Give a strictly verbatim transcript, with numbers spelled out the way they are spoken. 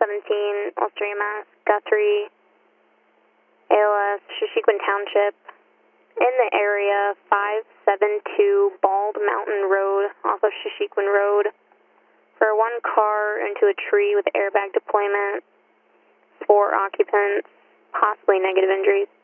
seventeen, Ulster, Mass, Guthrie, A L S, Shashequin Township. In the area, five seven two Bald Mountain Road, off of Shashequin Road, for one car into a tree with airbag deployment, four occupants, possibly negative injuries.